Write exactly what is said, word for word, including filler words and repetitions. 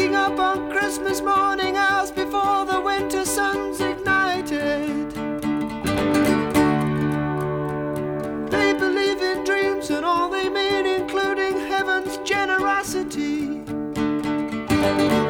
waking up on Christmas morning hours before the winter sun's ignited. They believe in dreams and all they mean, including heaven's generosity.